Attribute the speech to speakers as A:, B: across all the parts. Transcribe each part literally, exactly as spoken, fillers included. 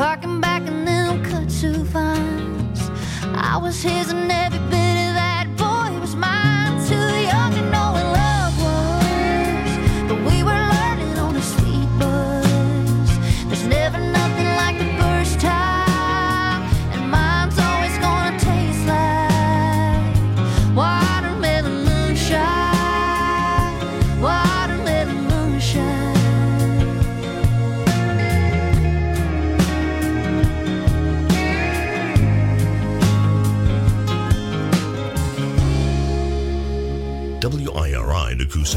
A: harking back in them kudzu vines. I was his and every bit of that boy was mine. Too young to know what love was, but we were learning on a sweet buzz. There's never nothing like the first time, and mine's always gonna taste like watermelon moonshine, watermelon moonshine.
B: W I R I Nakusa.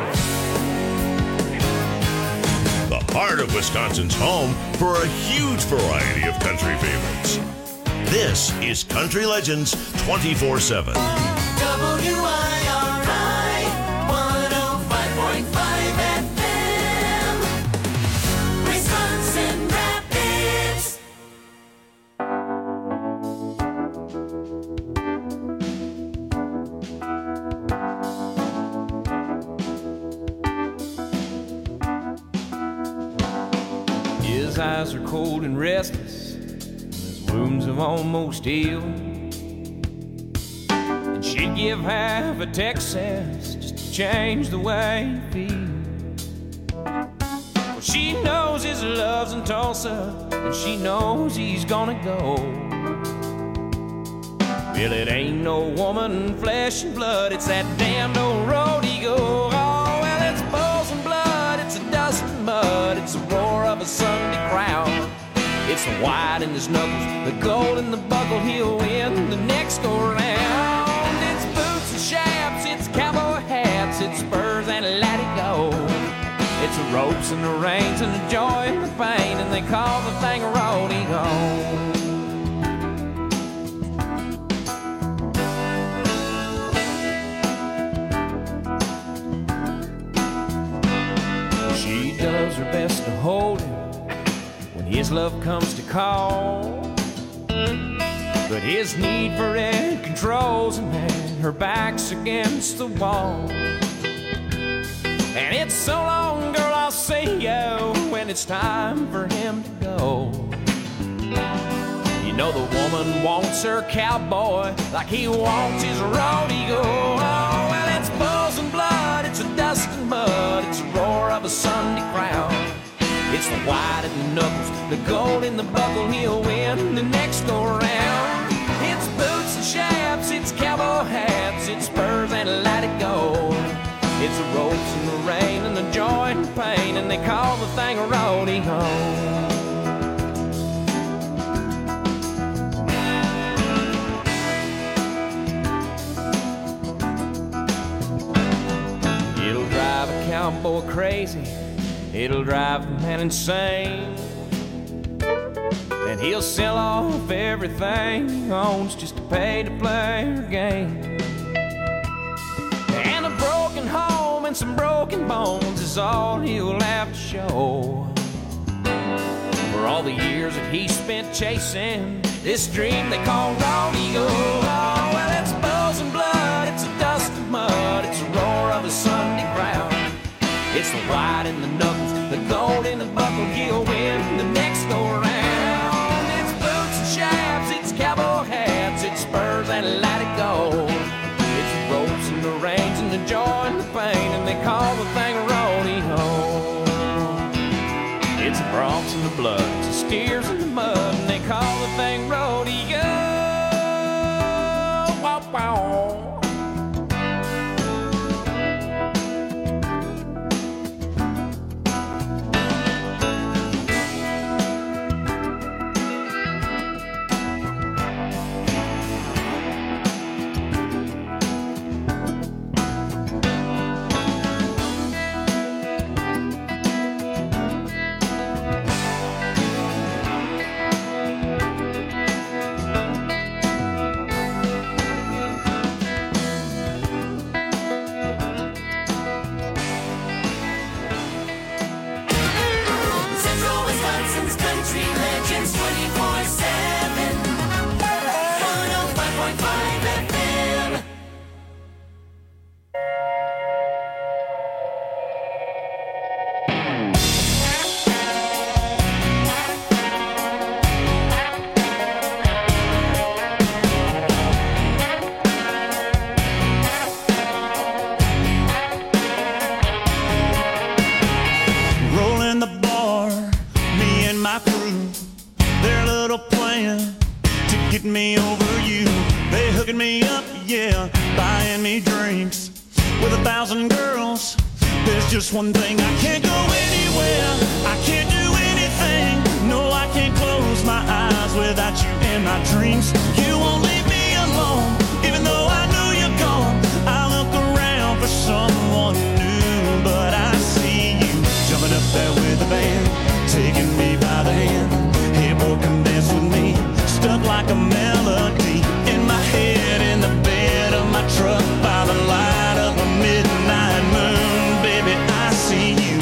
B: The heart of Wisconsin's home for a huge variety of country favorites. This is Country Legends twenty-four seven.
C: W I R I one oh five point five F M, Wisconsin Rapids.
D: His eyes are cold and restless, his wounds have almost healed. And she'd give half a Texas just to change the way he feels. Well, she knows his love's in Tulsa, and she knows he's gonna go. Well, it ain't no woman, flesh and blood, it's that damned old road he go. Oh, well, it's bulls and blood, it's a dust and mud, it's the roar of a Sunday crowd. It's the white in his knuckles, the gold in the buckle, he'll win the next go round. It's boots and chaps, it's cowboy hats, it's spurs and let it go. It's the ropes and the reins and the joy and the pain, and they call the thing a roadie go. She does her best to hold him when his love comes to call, but his need for it controls him, and her back's against the wall. And it's so long, girl, I'll see you when it's time for him to go. You know the woman wants her cowboy like he wants his rodeo. Oh, well, it's bulls and blood, it's a dust and mud, it's the roar of a Sunday crowd. It's the white in the knuckles, the gold in the buckle, he'll win the next go round. It's boots and chaps, it's cowboy hats, it's spurs and let it go. It's the ropes and the rain and the joy and the pain, and they call the thing a rodeo. It'll drive a cowboy crazy, it'll drive a man insane, and he'll sell off everything he owns just to pay to play her game. And a broken home and some broken bones is all he'll have to show for all the years that he spent chasing this dream they call rodeo. Oh, well, it's bulls and blood, it's a dust and mud, it's the roar of a Sunday crowd. It's the white in the knuckles, the gold in the buckle, he'll win the next go round. It's boots and chaps, it's cowboy hats, it's spurs and let it go. It's the ropes and the reins and the joy and the pain, and they call the thing a rodeo. It's the broncs and the blood, it's the steers and the mud, and they call the thing rodeo. Wow, wow.
E: their little plan to get me over you. They hooking me up, yeah, buying me drinks with a thousand girls. There's just one thing, I can't go anywhere, I can't do anything. No, I can't close my eyes without you in my dreams. You won't leave me alone, even though I know you're gone. I look around for someone new, but I see you jumping up there with the band, taking me by the hand. Hey boy, come dance with me, stuck like a melody in my head, in the bed of my truck by the light of a midnight moon. Baby, I see you.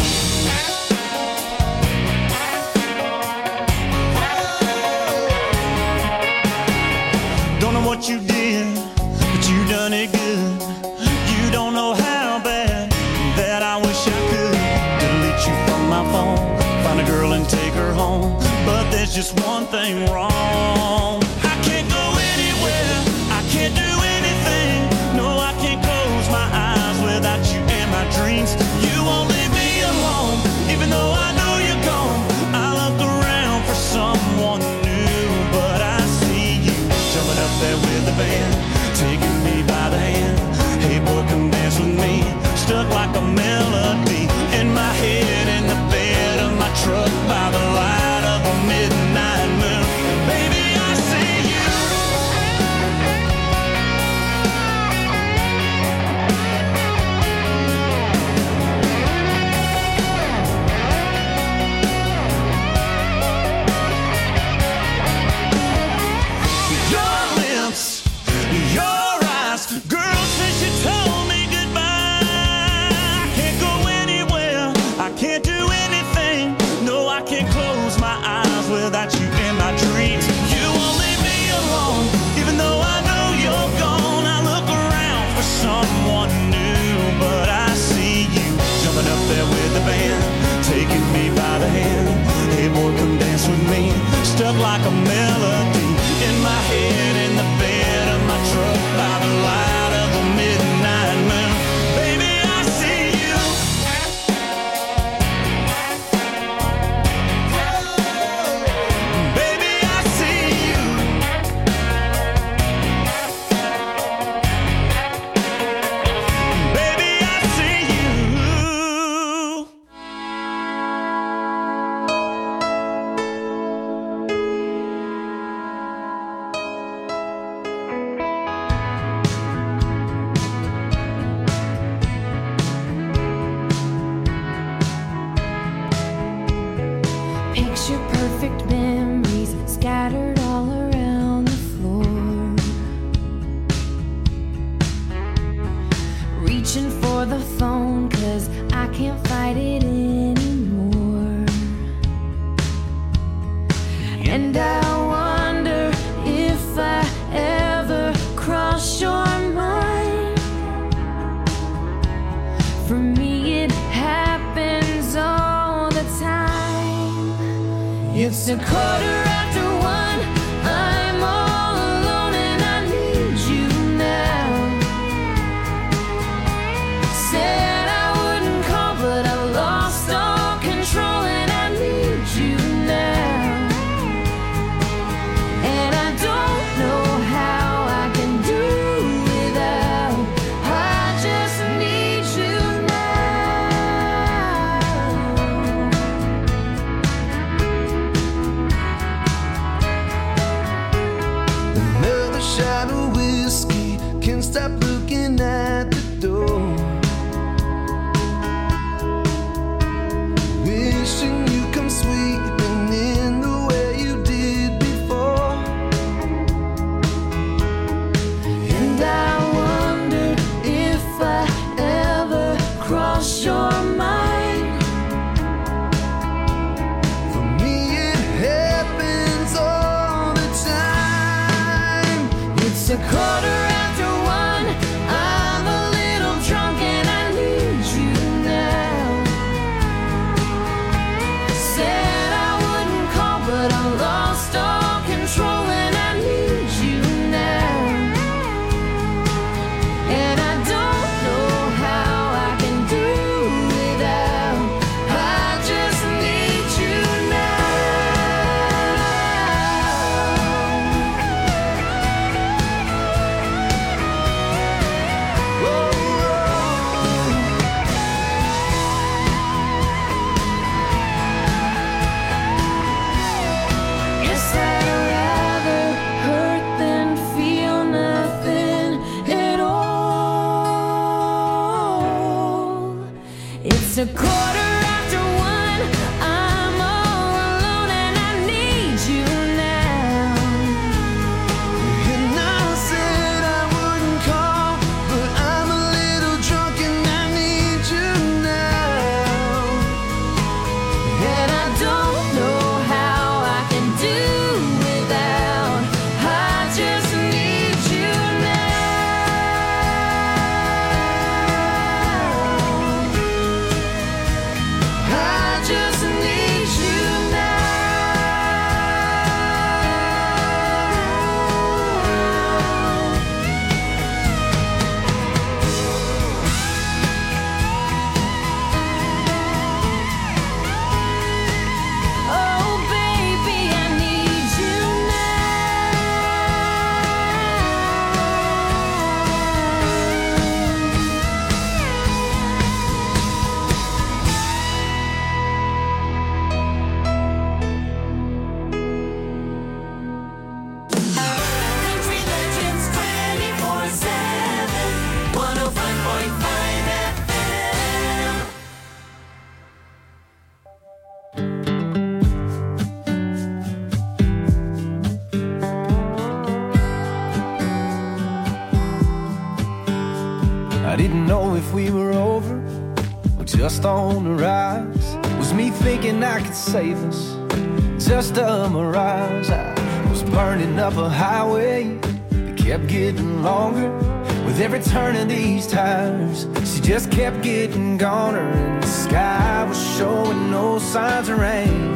E: Don't know what you did, but you done it good. You don't know how bad that I wish I could delete you from my phone, find a girl and take her home. But there's just one thing wrong, I can't go anywhere, I can't do anything. No, I can't close my eyes without you in my dreams. You won't leave me alone, even though I know you're gone. I look around for someone new, but I see you jumping up there with the band, taking me by the hand. Hey boy, come dance with me, stuck like a melody in my head, in the bed of my truck by the light of a midnight moon. Baby, I see you. Your lips, your eyes, girl, since you told me goodbye, I can't go anywhere, I can't do anything. No, I can't close my eyes without you in my dreams. You won't leave me alone, even though I know you're gone. I look around for someone new, but I see you jumping up there with the band, taking me by the hand. Hey boy, come dance with me, stuck like a melody in my head, in the bed of my truck by the light of a midnight moon. Baby, I see you. Baby, I see you. Baby, I see you.
A: Picture perfect memories scattered all around the floor. Reaching for the phone, cause I can't fight it anymore. And I wonder if I ever cross your mind. For me, it happens all the time. It's a quarter after one, I'm all alone and I need you now. Said I wouldn't call, but I lost all control and I need you now. And I don't know how I can do without. I just need you now.
F: Another shot of whiskey, can't stop looking at the door. Wishing you come sweeping in the way you did before.
A: And I wonder if I ever cross your mind.
F: For me, it happens all the time.
A: It's a quarter after one, I'm a little drunk and I need you now. Said I wouldn't call, but I lost all control and I need you now. And I don't know how I can do without. I just need you now. a quarter after one. I'm all alone and I need you now.
F: And I said I wouldn't call, but I'm a little drunk and I need you now.
A: And I don't know how I can do without. I just need you now. I just need you Oh, baby, I need you
C: Country Legends twenty-four seven, one oh five point five F M.
D: I didn't know if we were over or just on the rise. Was me thinking I could save us, just a mirage. I was burning up a highway that kept getting longer. With every turn of these tires, she just kept getting goner. And the sky was showing no signs of rain.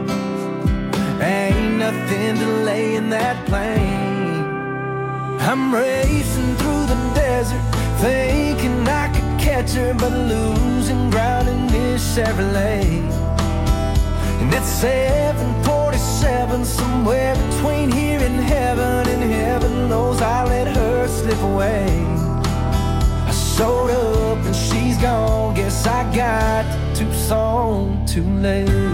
D: Ain't nothing delaying that plane. I'm racing through the desert, thinking I could catch her, but losing ground in this Chevrolet. And it's seven forty-seven, somewhere between here and heaven, and heaven knows I let her slip away. I showed up and she's gone, guess I got to Tucson too late.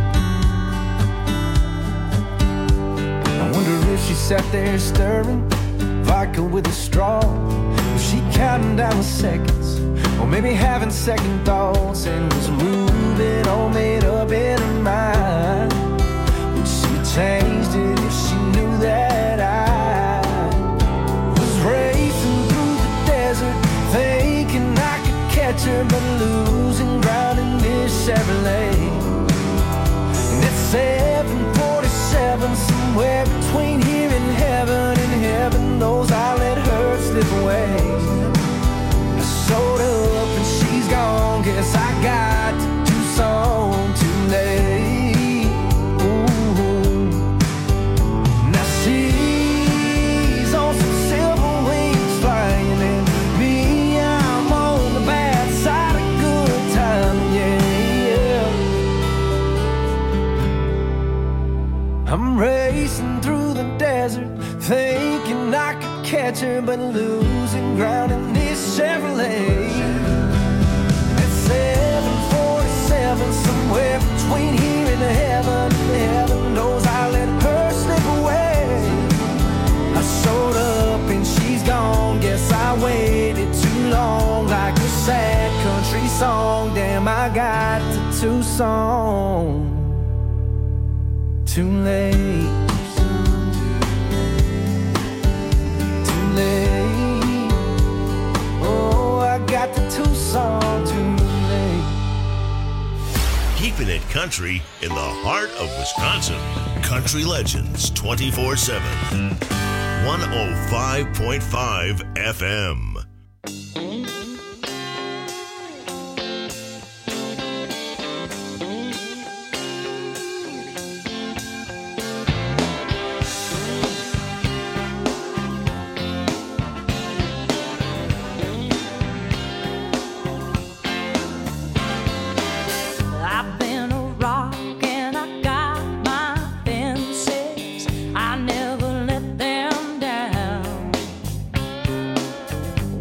D: I wonder if she sat there stirring vodka with a straw. Was she counting down the seconds, or maybe having second thoughts, and was moving all made up in her mind? Would she changed it if she knew that I was racing through the desert, thinking I could catch her, but losing ground in this Chevrolet? And it's seven forty-seven, somewhere between here and heaven, and heaven knows I let her slip away. I showed up and she's gone, guess I got to Tucson too late. Ooh. Now she's on some silver wings flying, and me, I'm on the bad side of good time, yeah. I'm racing through the desert, thinking I could catch her, but losing ground in this Chevrolet. It's seven forty-seven, somewhere between here and heaven, and heaven knows I let her slip away. I showed up and she's gone, guess I waited too long, like a sad country song. Damn, I got to Tucson too late. Too late. Oh, I got to Tucson too late.
B: Keeping it country in the heart of Wisconsin. Country Legends twenty-four seven. one oh five point five F M.
A: I've been a rock and I got my fences. I never let them down.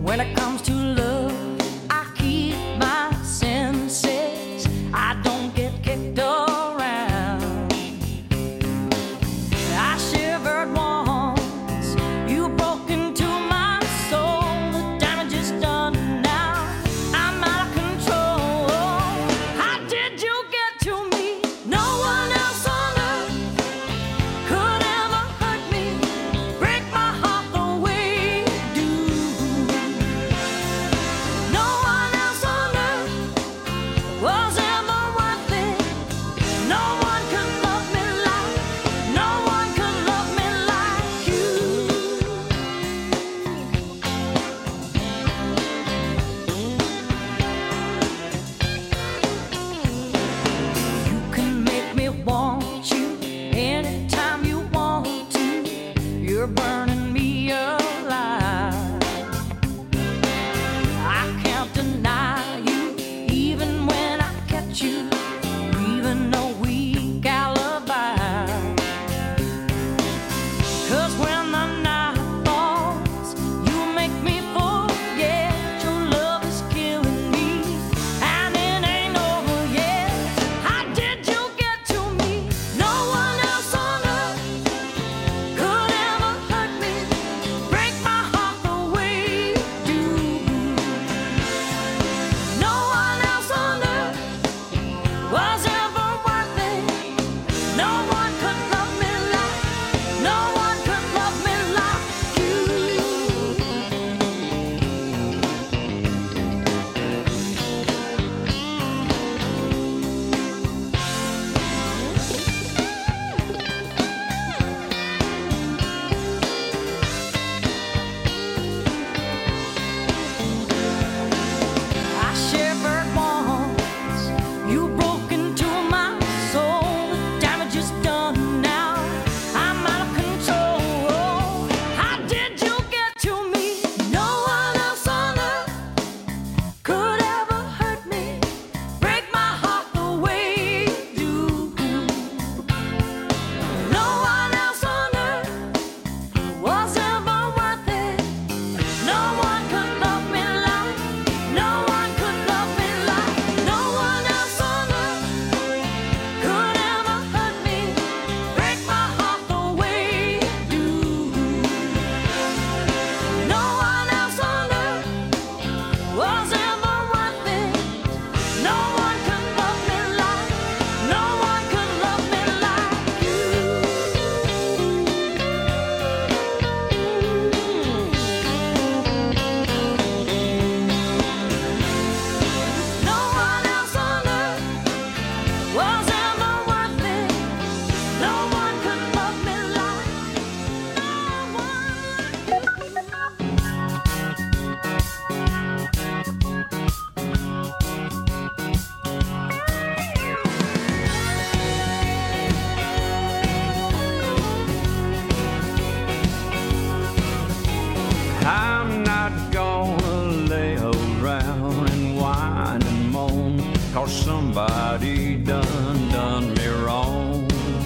G: somebody done done me wrong.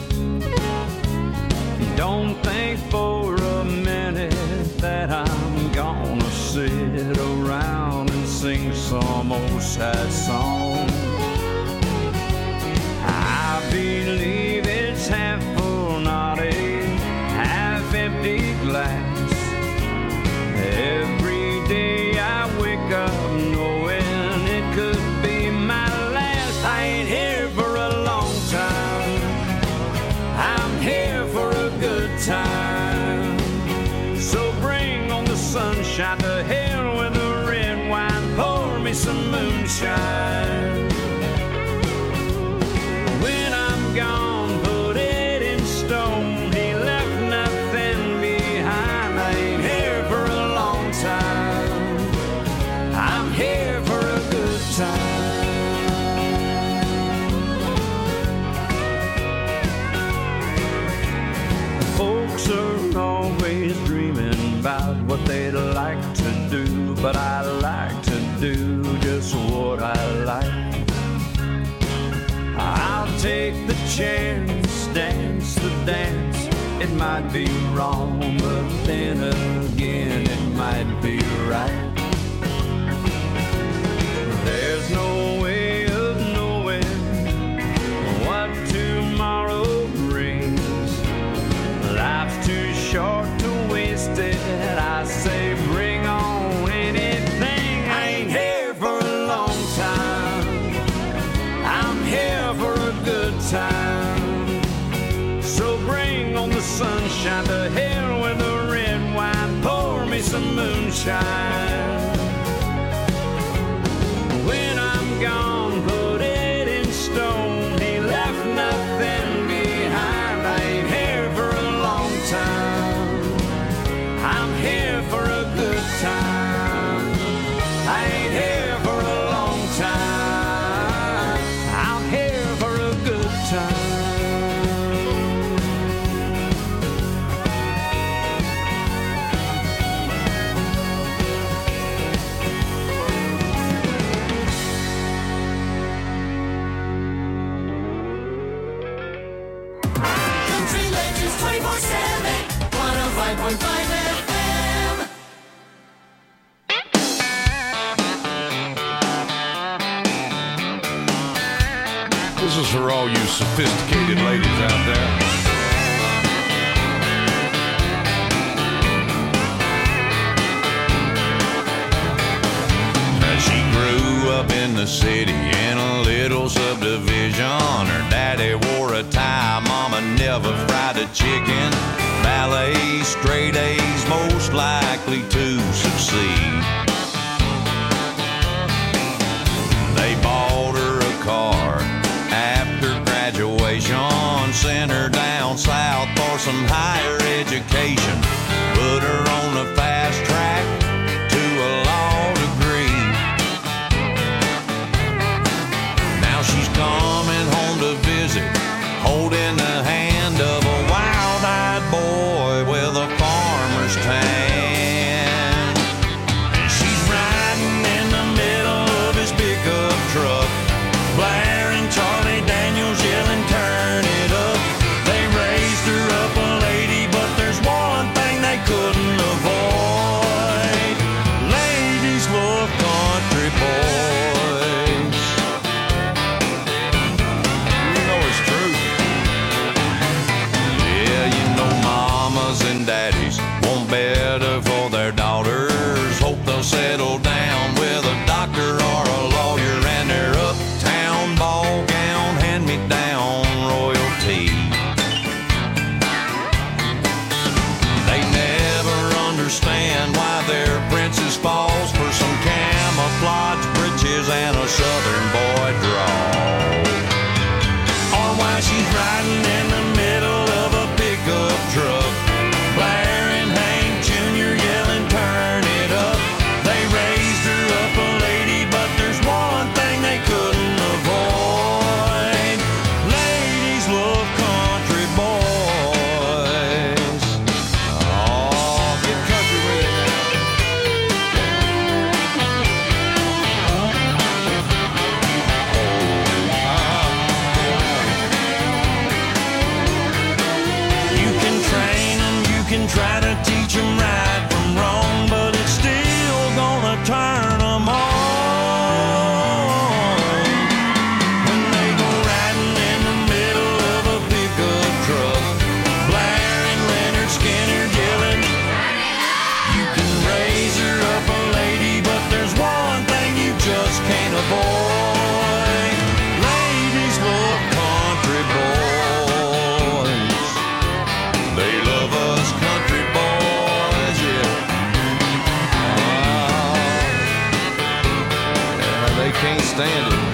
G: Don't think for a minute that I'm gonna sit around and sing some old sad song. I believe it's half full, not a half empty glass. Every day I wake up knowing it could be my last. I ain't here for a long time, I'm here for a good time. So bring on the sunshine, to hell with the red wine, pour me some moonshine. When I'm gone, put it in stone, he left nothing behind. I ain't here for a long time, I'm here for a good time. Folks are always dreaming about what they'd like to do, but I like to do just what I like. I'll take the chance, dance the dance. It might be wrong, but then again it might be right. There's no way of knowing what tomorrow brings. Life's too short to waste it. I say bring on anything. I ain't here for a long time, I'm here for a good time. So bring on the sunshine, to hell with the red wine, pour me some moonshine. When I'm gone, put it in stone, he left nothing behind. I ain't here for a long time, I'm here for a good time. I ain't here for a long time, I'm here for a good time.
C: Country Legends twenty-four seven, one oh five point five F M.
H: This is for all you sophisticated ladies out there. Now, she grew up in the city in a little subdivision. Her daddy wore a tie, mama never fried a chicken. Ballet, straight A's, most likely to succeed. They bought her a car after graduation, sent her down south for some higher education, put her on the fast track to a law degree. Now she's coming home to visit, holding the hand of a wild-eyed boy with a farmer's tan. And she's riding in the middle of his pickup truck, blaring Charlie Daniels, yelling, turn it up. They raised her up a lady, but
E: can try to teach them right from wrong, but it's still gonna turn them on. When they go riding in the middle of a pickup truck, blaring Leonard Skinner, yelling, you can raise her up a lady, but there's one thing you just can't avoid. Ladies love country boys. They love us country boys, yeah. Uh, yeah, they can't stand it.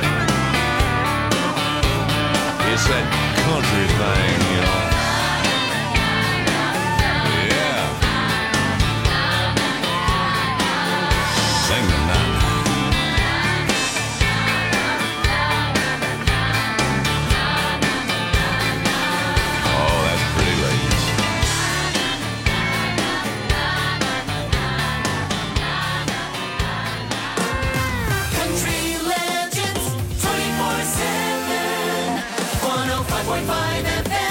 E: It's that country thing, you know. Yeah. Sing the night. Oh, that's pretty, ladies.
C: Country Legends twenty-four seven, one oh five point five F M.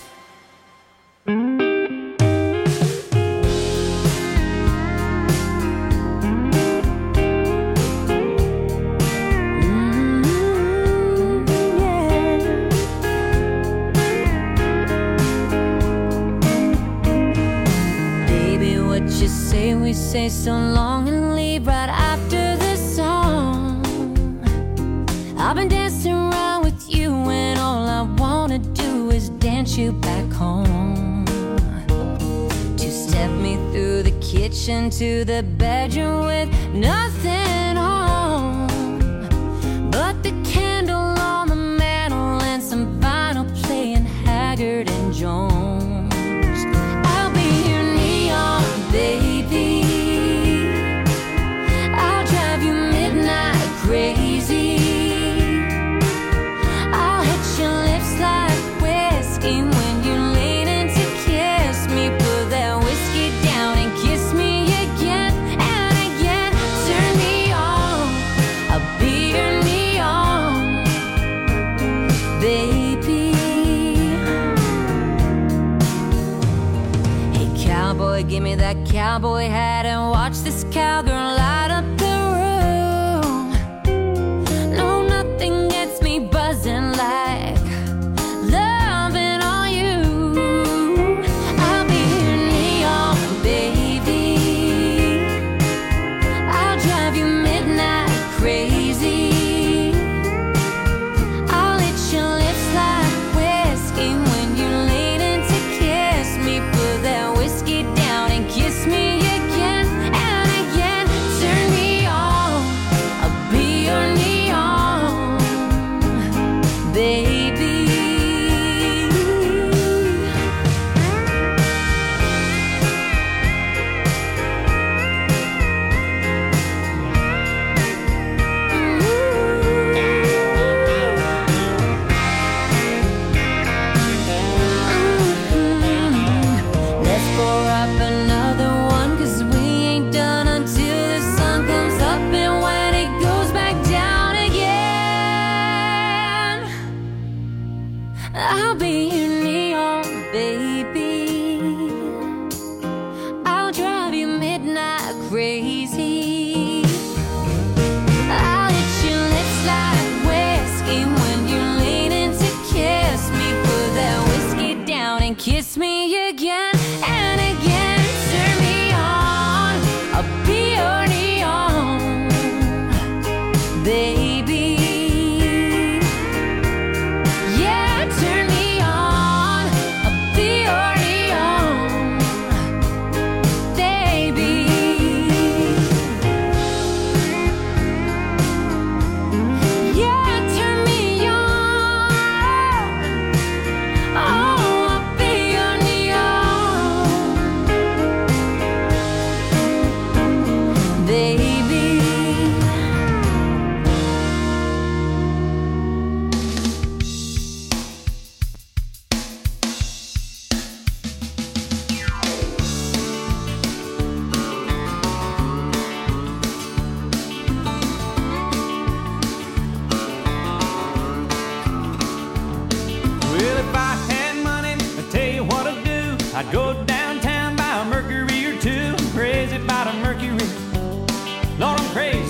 A: Baby, what you say, we say so long and leave right after the song. I've been dancing around with you and all I wanna do is dance you back home. Two-step me through the kitchen to the bedroom with nothing on but the candle on the mantle and some vinyl playing Haggard and Jones. I'll be your neon baby. I'll drive you midnight crazy. I'll hit your lips like whiskey when you lean in to kiss me. Put that whiskey down and kiss me again and again. Turn me on, I'll be your neon baby. Hey cowboy, give me that cowboy hat and watch this cowgirl light up the room. No, nothing gets me buzzing like loving on you. I'll be your neon baby. I'll drive you midnight crazy. I'll hit your lips like whiskey when you lean in to kiss me. Put that whiskey down and kiss me again and again. Turn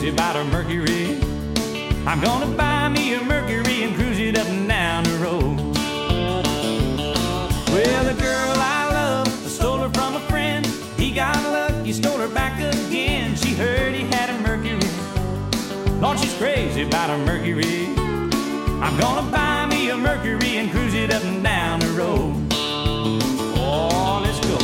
D: about a Mercury. I'm gonna buy me a Mercury and cruise it up and down the road. Well, the girl I love, I stole her from a friend. He got lucky, stole her back again. She heard he had a Mercury. Lord, she's crazy about a Mercury. I'm gonna buy me a Mercury and cruise it up and down the road. Oh, let's go.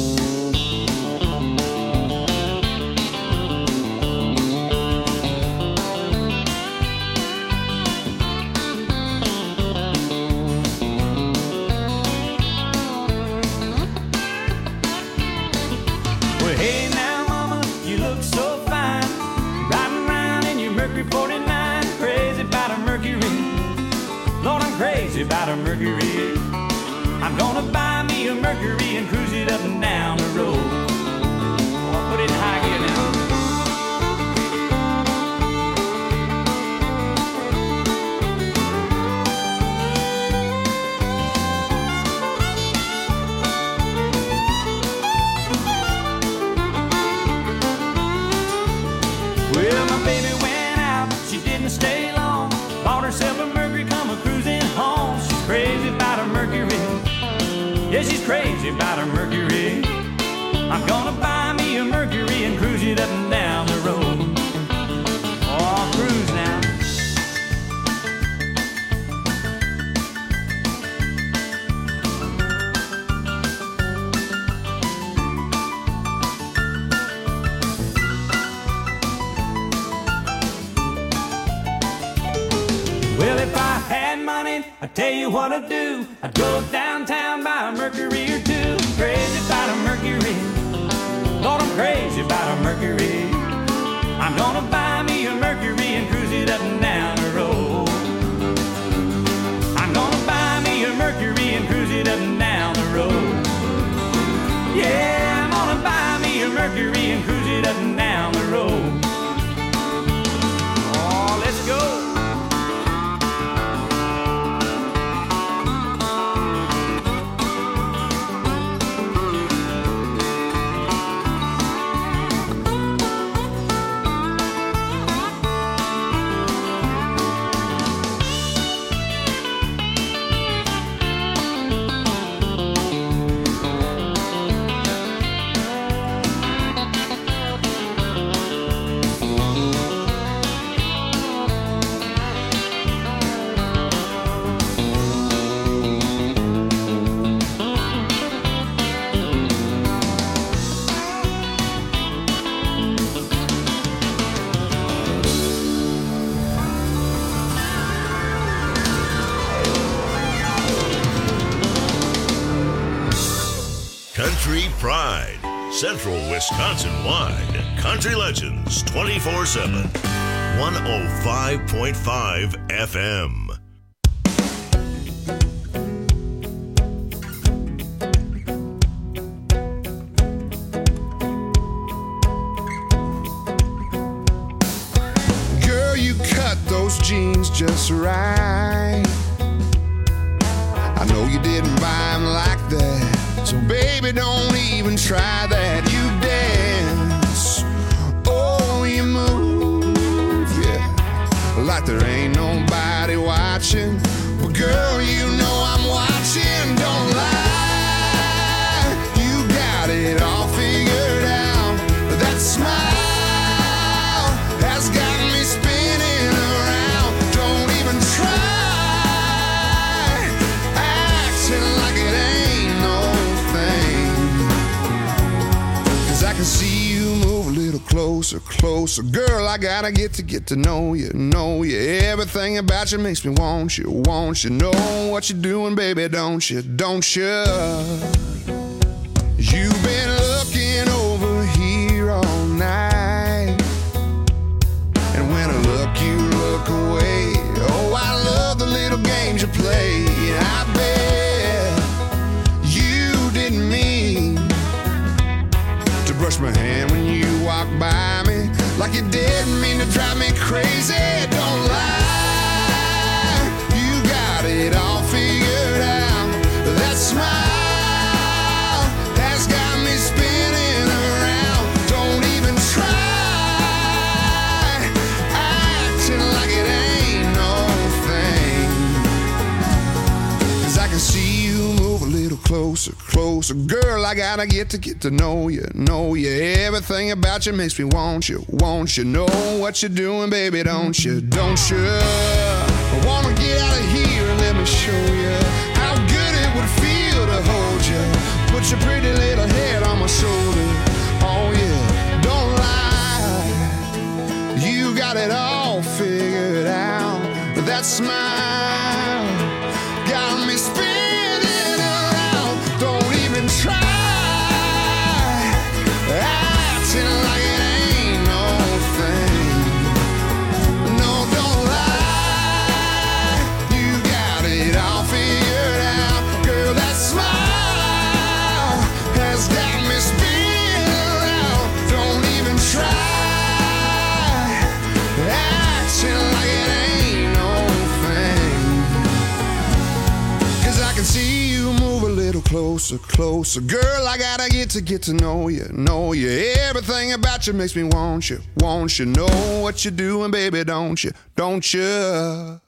D: Well, hey now, mama, you look so fine, riding around in your Mercury forty-nine. Crazy about a Mercury. Lord, I'm crazy about a Mercury. I'm gonna buy me a Mercury and cruise it up and down the road. I'll put it in high gear now. Well, my baby went out, she didn't stay long. Bought herself a Mercury, come a cruising home. She's crazy about a Mercury. Yeah, she's crazy about a Mercury. I'm gonna buy me a Mercury and cruise it up and down the road. Oh, I'll cruise now. Well, if I had money, I'd tell you what I'd do. I'd go downtown, buy a Mercury or two. Crazy about a Mercury. Lord, I'm crazy about a Mercury. I'm gonna buy me a Mercury and cruise it up and down the road. I'm gonna buy me a Mercury and cruise it up and down the road. Yeah, I'm gonna buy me a Mercury and cruise it up and down the road. Oh, let's go.
B: Country Pride, Central Wisconsin wide. Country Legends twenty-four seven. one oh five point five F M.
F: Girl, you cut those jeans just right. I know you didn't buy them like that. So baby, don't even try that. You dance, oh, you move, yeah, like there ain't nobody watching. But girl, you know I'm watching, don't lie. You got it all figured out. That smile has got me spinning around. Don't even try acting like it ain't no. I can see you move a little closer, closer. Girl, I gotta get to get to know you, know you. Everything about you makes me want you, want you. Know what you're doing, baby, don't you, don't you? You've been looking over here all night. And when I look, you look away. Oh, I love the little games you play. I bet you didn't mean brush my hand when you walk by me, like you didn't mean to drive me crazy. Don't lie, you got it all figured out. That smile has got me spinning around. Don't even try closer. Girl, I gotta get to get to know you, know you. Everything about you makes me want you, want you. Know what you're doing, baby, don't you, don't you? I wanna get out of here and let me show you how good it would feel to hold you. Put your pretty little head on my shoulder. Oh yeah, don't lie. You got it all figured out. That smile got me spinning around. Don't even try acting like it ain't no thing. No, don't lie. You got it all figured out. Girl, that smile has got me spinning around. Don't even try acting like it ain't no thing. 'Cause I can see you move a little closer, closer. Girl, I gotta get to get to know you, know you. Everything about you makes me want you, want you. Know what you're doing, baby, don't you, don't you?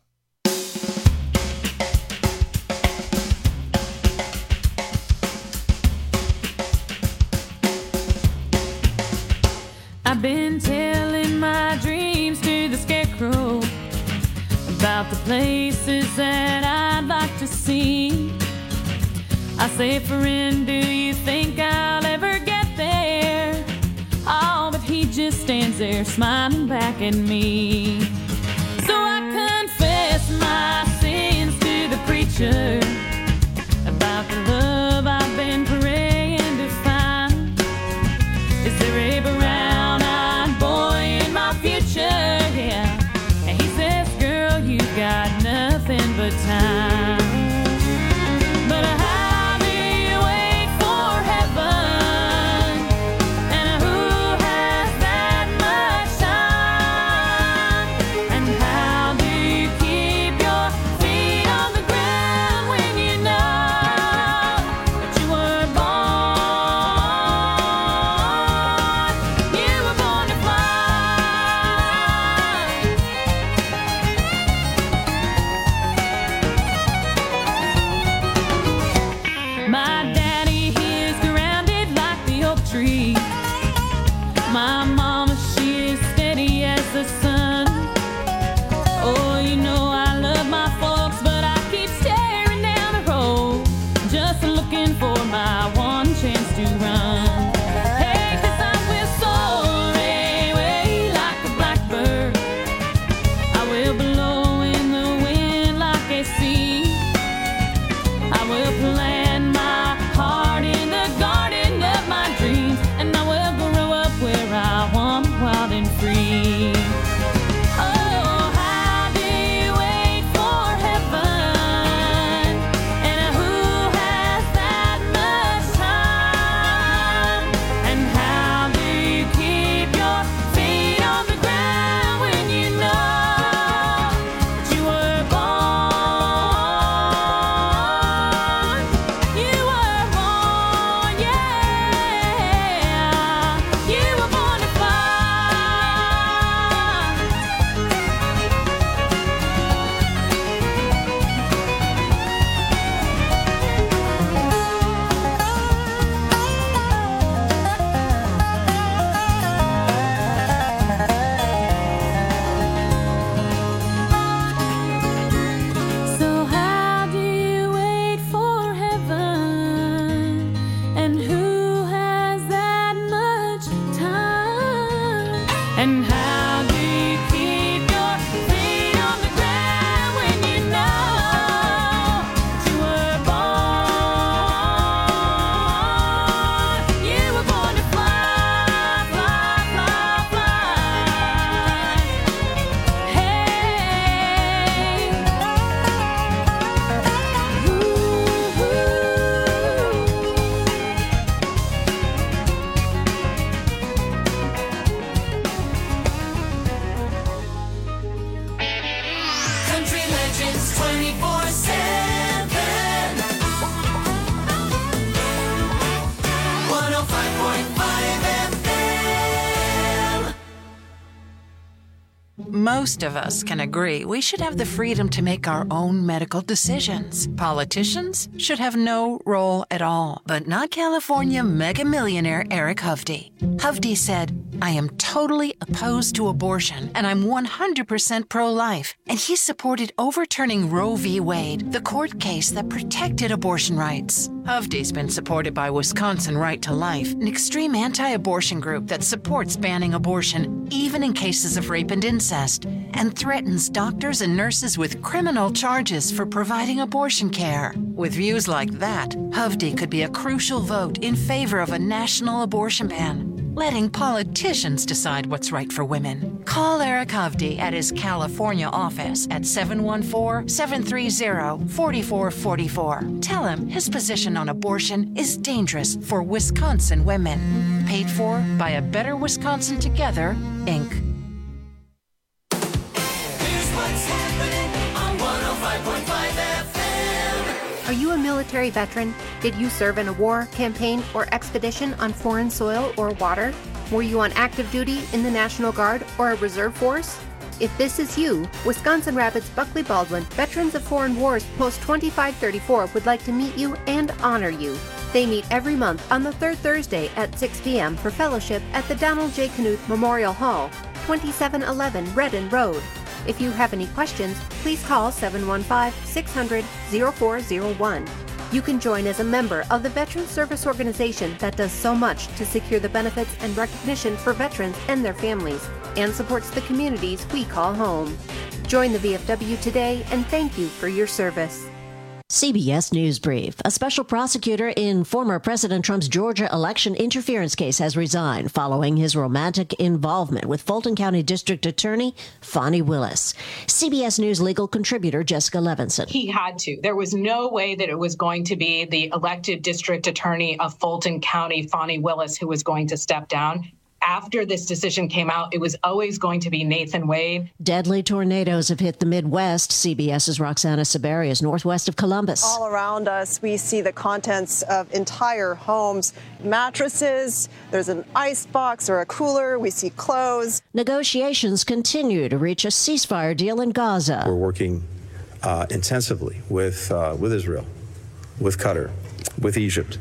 I: I've been telling my dreams to the scarecrow about the places that I'd like to see. I say, friend, do you think I'll ever get there? Oh, but he just stands there smiling back at me. So I confess my sins to the preacher about the love I've been praying to find. Is there a brown-eyed boy in my future? Yeah. And he says, girl, you got nothing but time. But how do you wait for heaven? And who has that much time?
J: Most of us can agree we should have the freedom to make our own medical decisions. Politicians should have no role at all, but not California mega millionaire Eric Hovde. Hovde said, "I am totally opposed to abortion, and I'm one hundred percent pro-life." And he supported overturning Roe v. Wade, the court case that protected abortion rights. Hovde's been supported by Wisconsin Right to Life, an extreme anti-abortion group that supports banning abortion, even in cases of rape and incest, and threatens doctors and nurses with criminal charges for providing abortion care. With views like that, Hovde could be a crucial vote in favor of a national abortion ban, letting politicians decide what's right for women. Call Eric Hovde at his California office at seven one four, seven three zero, four four four four. Tell him his position on abortion is dangerous for Wisconsin women. Paid for by A Better Wisconsin Together, Incorporated.
C: Here's what's happening on one oh five point five F M.
K: Are you a military veteran? Did you serve in a war, campaign, or expedition on foreign soil or water? Were you on active duty in the National Guard or a reserve force? If this is you, Wisconsin Rapids Buckley Baldwin Veterans of Foreign Wars Post twenty-five thirty-four would like to meet you and honor you. They meet every month on the third Thursday at six p.m. for fellowship at the Donald J. Knuth Memorial Hall, twenty-seven eleven Redden Road. If you have any questions, please call seven one five, six hundred, oh four oh one. You can join as a member of the Veteran Service Organization that does so much to secure the benefits and recognition for veterans and their families, and supports the communities we call home. Join the V F W today, and thank you for your service.
L: C B S News Brief. A special prosecutor in former President Trump's Georgia election interference case has resigned following his romantic involvement with Fulton County District Attorney Fani Willis. C B S News legal contributor Jessica Levinson.
M: He had to. There was no way that it was going to be the elected district attorney of Fulton County, Fani Willis, who was going to step down. After this decision came out, it was always going to be Nathan Wade.
L: Deadly tornadoes have hit the Midwest. CBS's Roxana Saberi is northwest of Columbus.
N: All around us, we see the contents of entire homes, mattresses, there's an ice box or a cooler, we see clothes.
L: Negotiations continue to reach a ceasefire deal in Gaza.
O: We're working uh, intensively with, uh, with Israel, with Qatar, with Egypt,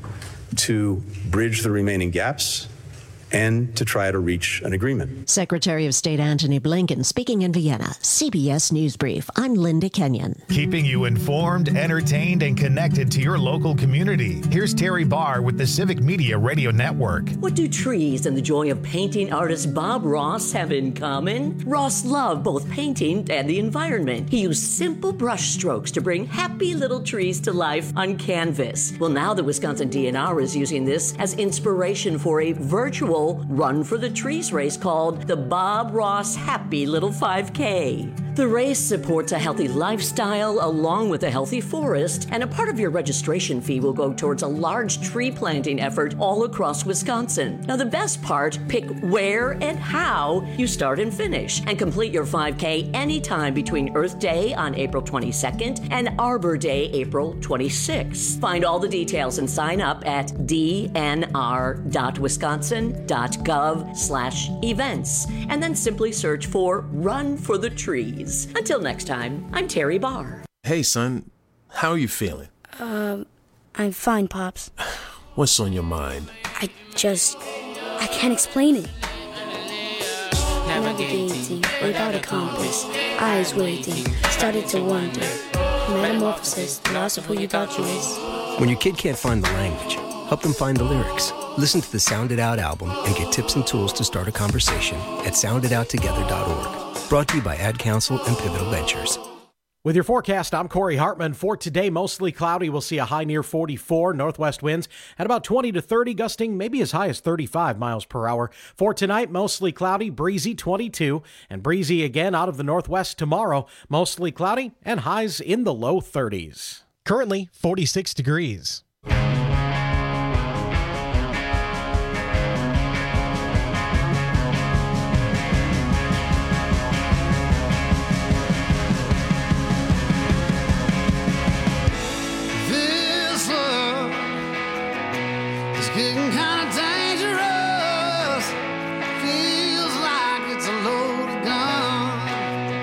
O: to bridge the remaining gaps and to try to reach an agreement.
L: Secretary of State Antony Blinken speaking in Vienna. C B S News Brief. I'm Linda Kenyon.
P: Keeping you informed, entertained, and connected to your local community. Here's Terry Barr with the Civic Media Radio Network.
Q: What do trees and the joy of painting artist Bob Ross have in common? Ross loved both painting and the environment. He used simple brush strokes to bring happy little trees to life on canvas. Well, now the Wisconsin D N R is using this as inspiration for a virtual Run for the Trees race called the Bob Ross Happy Little five K. The race supports a healthy lifestyle along with a healthy forest, and a part of your registration fee will go towards a large tree planting effort all across Wisconsin. Now, the best part, pick where and how you start and finish, and complete your five K anytime between Earth Day on April twenty-second and Arbor Day, April twenty-sixth. Find all the details and sign up at d n r dot wisconsin dot gov slash events, and then simply search for Run for the Trees. Until next time, I'm Terry Barr.
R: Hey, son, how are you feeling?
S: Um, I'm fine, Pops.
R: What's on your mind?
S: I just, I can't explain it. Navigating without a compass, eyes waiting, started to wonder. Metamorphosis, the loss of who you thought you was.
T: When your kid can't find the language, help them find the lyrics. Listen to the Sound It Out album and get tips and tools to start a conversation at sound it out together dot org. Brought to you by Ad Council and Pivotal Ventures.
U: With your forecast, I'm Corey Hartman. For today, mostly cloudy. We'll see a high near forty-four, northwest winds at about twenty to thirty, gusting maybe as high as thirty-five miles per hour. For tonight, mostly cloudy, breezy twenty-two, and breezy again out of the northwest tomorrow. Mostly cloudy and highs in the low thirties.
V: Currently, forty-six degrees.
C: Getting kind of dangerous. Feels like it's a loaded gun.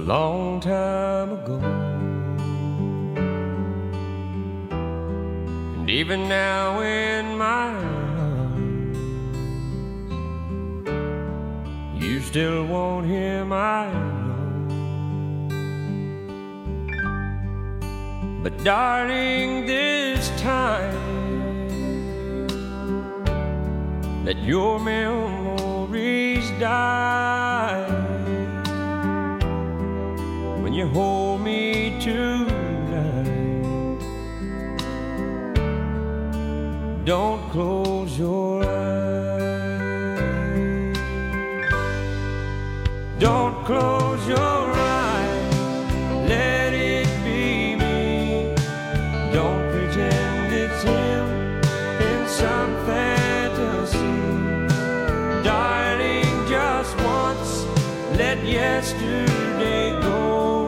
D: long time ago. And even now in my arms, you still want him, I know. But darling, this time, let your memories die. When you hold me tonight, don't close your eyes. Don't close your eyes, let it be me. Don't pretend it's him in some fantasy. Darling, just once, let yesterday go.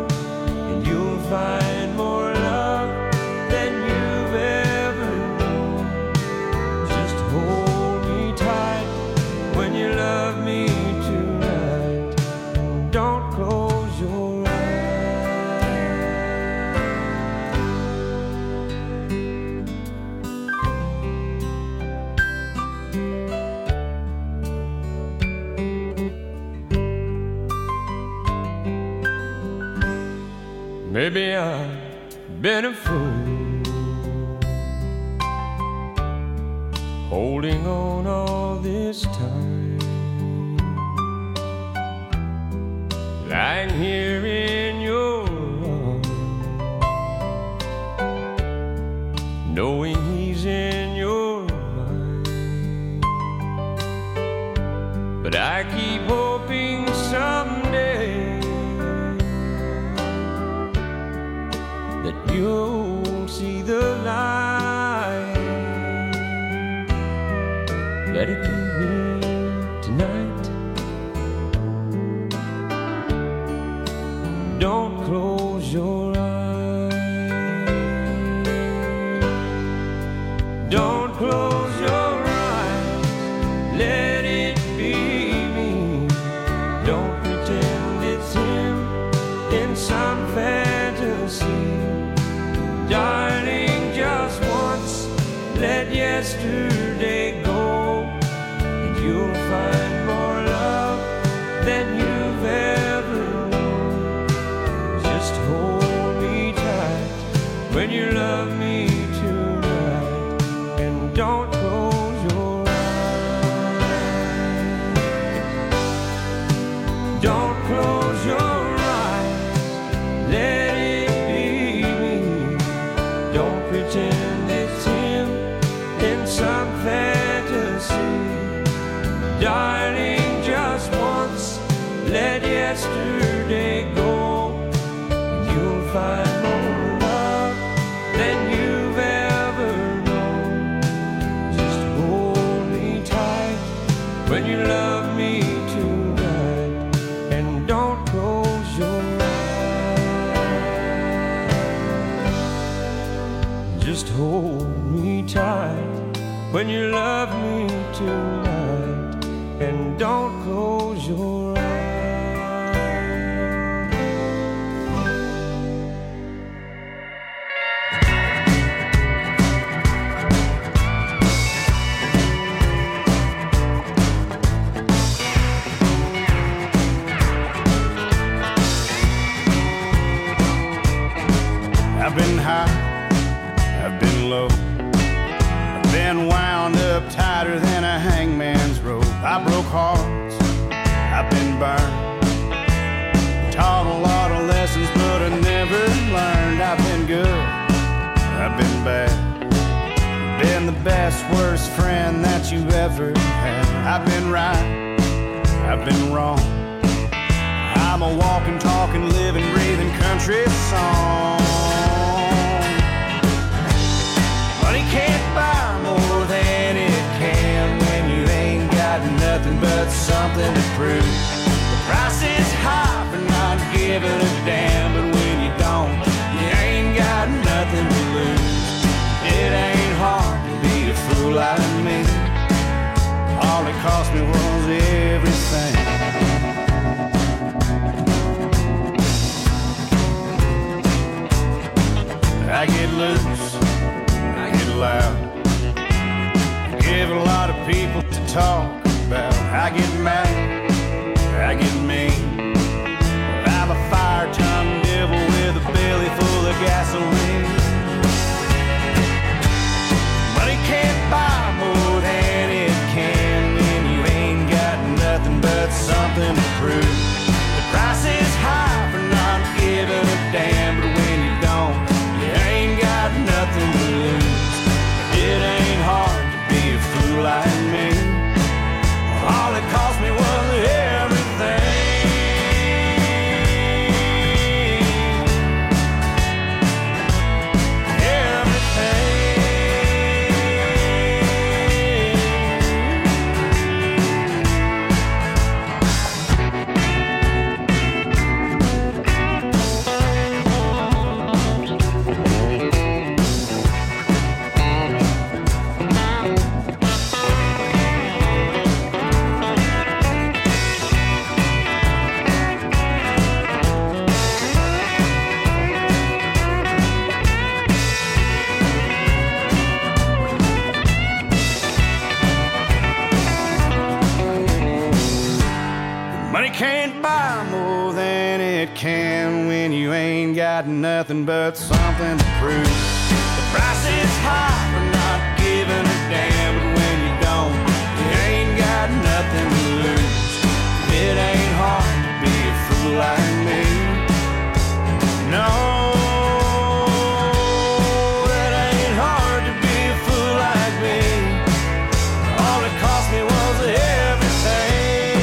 D: Find more love than you've ever known. Just hold me tight when you love me tonight. Don't close your Maybe I've been a fool, holding on all this time, lying here in your arms, knowing he's in your mind. But I keep hoping someday that you'll see the light. Let it be me tonight. Don't close your eyes. Don't close your eyes. Let it be me. Don't pretend it's him in some fantasy. Darling, just once, let yesterday go, and you'll find more love than you've ever known. Just hold me tight when you love me tonight, and don't close your eyes. Don't close your eyes. Let pretend it's him in some fantasy. Darling, just once, let yesterday go, and you'll find more love than you've ever known. Just hold me tight when you love me tonight, and don't close your eyes. Just hold me tight when you love me tonight, and don't close your eyes.
E: I've been high, I've been low, I've been wound up tighter than a hangman's rope. I broke hearts, I've been burned, taught a lot of lessons but I never learned. I've been good, I've been bad, been the best, worst friend that you ever had. I've been right, I've been wrong, I'm a walking, talking, living, breathing country song. Money can't buy more than it can when you ain't got nothing but something to prove. The price is high for not giving a damn, but when you don't, you ain't got nothing to lose. It ain't hard to be a fool like me. All it cost me was everything.
G: about. Give a lot of people to talk about. I get mad, I get mean. I'm a fire-time devil with a belly full of gasoline. Money can't buy more than it can when you ain't got nothing but something to prove. The price is high for not giving a damn, but when you don't, you ain't got nothing to lose. It ain't hard to be a fool like me. All it cost me was everything. Can't buy more than it can when you ain't got nothing but something to prove. The price is high for not giving a damn, but when you don't, you ain't got nothing to lose. It ain't hard to be a fool like me. No, it ain't hard to be a fool like me. All it cost me was everything.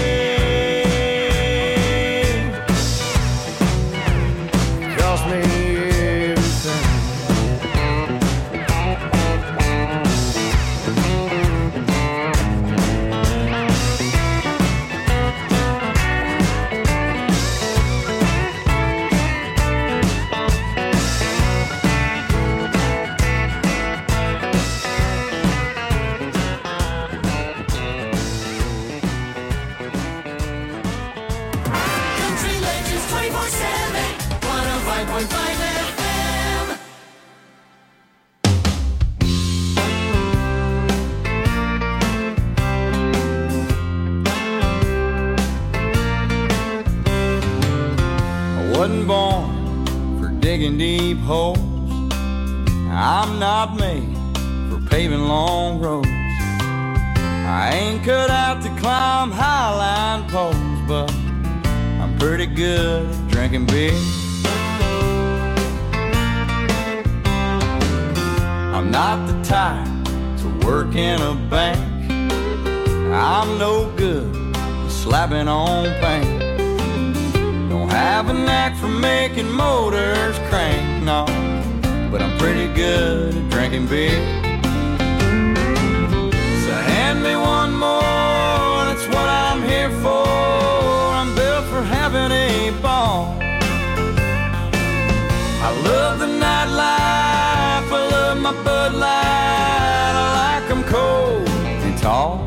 G: Wasn't born for digging deep holes. I'm not made for paving long roads. I ain't cut out to climb highline poles, but I'm pretty good at drinking beer. I'm not the type to work in a bank. I'm no good at slapping on paint. Don't have a knack for making motors crank, no, but I'm pretty good at drinking beer. So hand me one more, that's what I'm here for. I'm built for having a ball. I love the nightlife, I love my Bud Light. I like them cold and tall.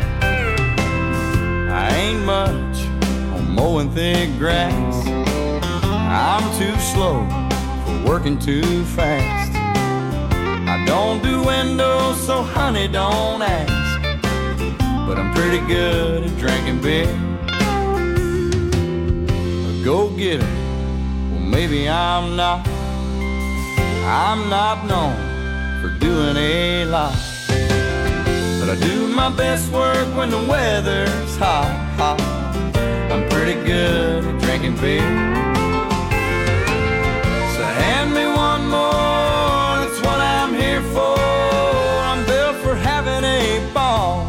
G: I ain't much on mowing thick grass. I'm too slow for working too fast. I don't do windows, so honey, don't ask. But I'm pretty good at drinking beer. A go-getter, well maybe I'm not. I'm not known for doing a lot, but I do my best work when the weather's hot, hot. I'm pretty good at drinking beer. So hand me one more, that's what I'm here for. I'm built for having a ball.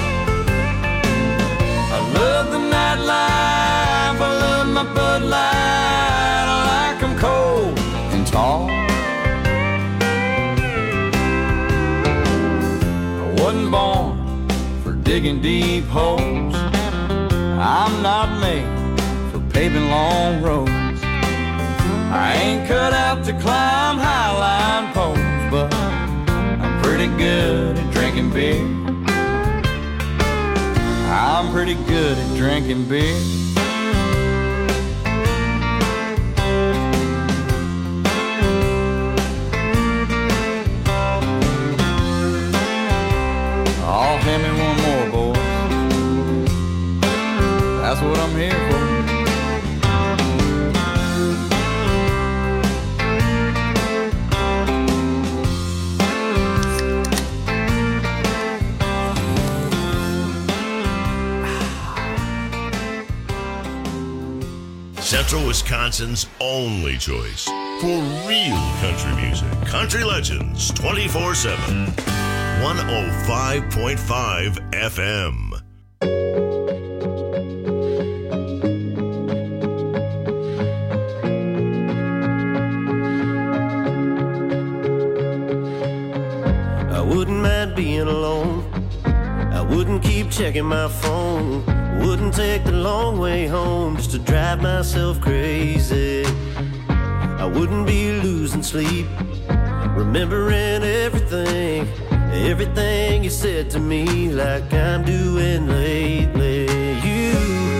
G: I love the nightlife, I love my Bud Light. I like them cold and tall. Wasn't born for digging deep holes. I'm not made for paving long roads. I ain't cut out to climb highline poles, but I'm pretty good at drinking beer. I'm pretty good at drinking beer.
A: That's what I'm here for.
B: Central Wisconsin's only choice for real country music. Country Legends twenty-four seven. one oh five point five F M.
H: I wouldn't mind being alone. I wouldn't keep checking my phone. Wouldn't take the long way home just to drive myself crazy. I wouldn't be losing sleep, remembering everything, everything you said to me, like I'm doing